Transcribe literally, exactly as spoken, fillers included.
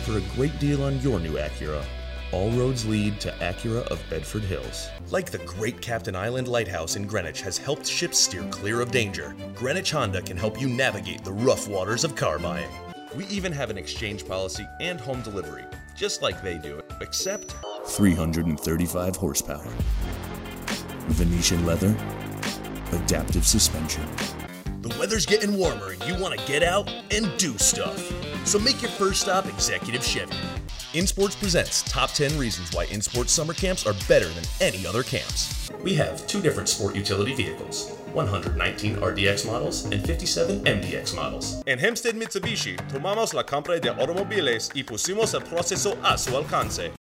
For a great deal on your new Acura, all roads lead to Acura of Bedford Hills. Like the great Captain Island Lighthouse in Greenwich has helped ships steer clear of danger, Greenwich Honda can help you navigate the rough waters of car buying. We even have an exchange policy and home delivery, just like they do, except three hundred thirty-five horsepower, Venetian leather, adaptive suspension. The weather's getting warmer and you want to get out and do stuff. So make your first stop Executive Chevy. InSports presents Top ten Reasons Why InSports Summer Camps Are Better Than Any Other Camps. We have two different sport utility vehicles, one hundred nineteen R D X models and fifty-seven M D X models. En Hempstead Mitsubishi, tomamos la compra de automóviles y pusimos el proceso a su alcance.